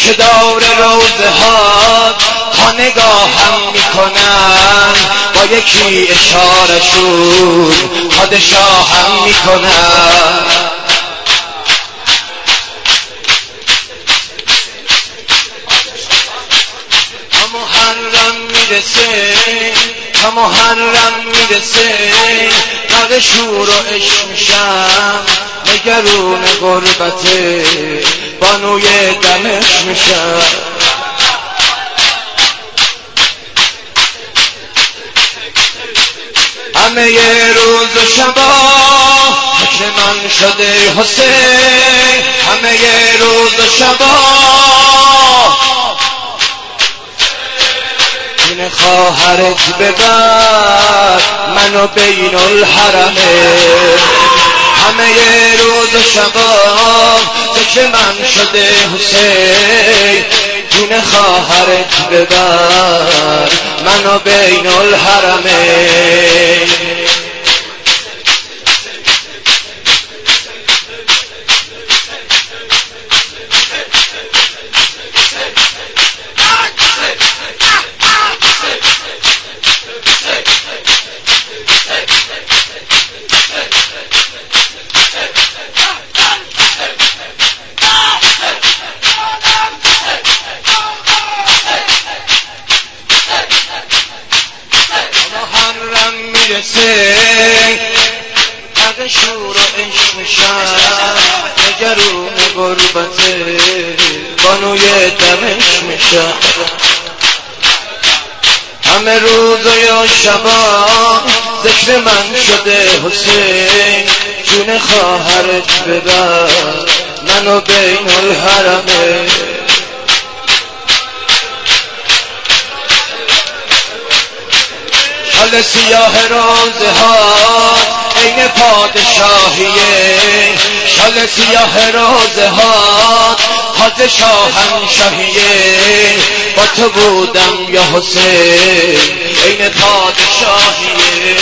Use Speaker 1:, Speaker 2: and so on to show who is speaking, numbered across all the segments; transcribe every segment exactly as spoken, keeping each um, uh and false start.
Speaker 1: که دور روزه ها ها نگاهم میکنن، با یکی اشارشون پادشاهم میکنن. تا محرم میرسه تا محرم میرسه ناله شور و عشق میشم، نگرون غربت بانوی دمشق میشم. همه ی روز و شبا فکر من شده حسین، همه ی روز و شبا این خواهرت ببر منو بین الحرمه. همه ی روز و شبا فکر من شده حسین، جون خواهرت ببر منو بین الحرمه. حق شور و عشق میشم، نگرون غربت بانوی دمشق میشم. همه روز و شبا ذکر من شده حسین، جون خواهرت ببر منو بین الحرمه. شال سیاه روزه ها عین پادشاهیه، شال سیاه روزه ها تاج شاهنشاهیه. با تو بودم یا حسین عین پادشاهیه.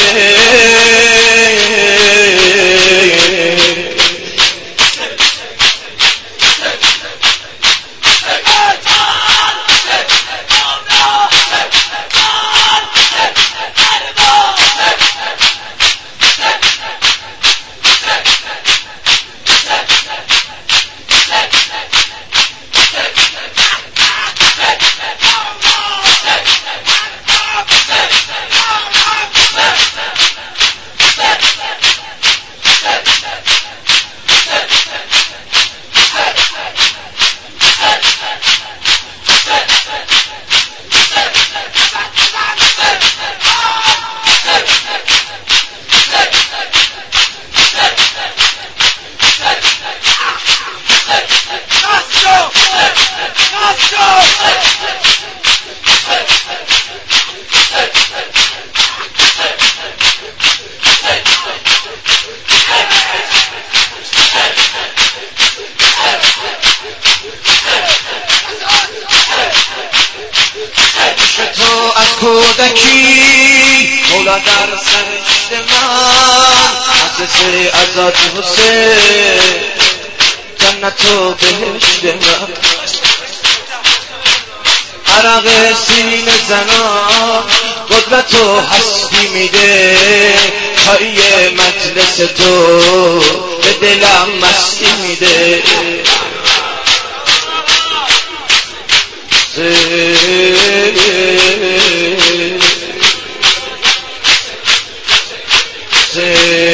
Speaker 1: کودکی مولا در سرشت من مدرسه ازاد حسین، جنت و بهشت من. عرق سینه زنا قدرت و هستی میده، چای مجلس تو به دلم مستی میده. Say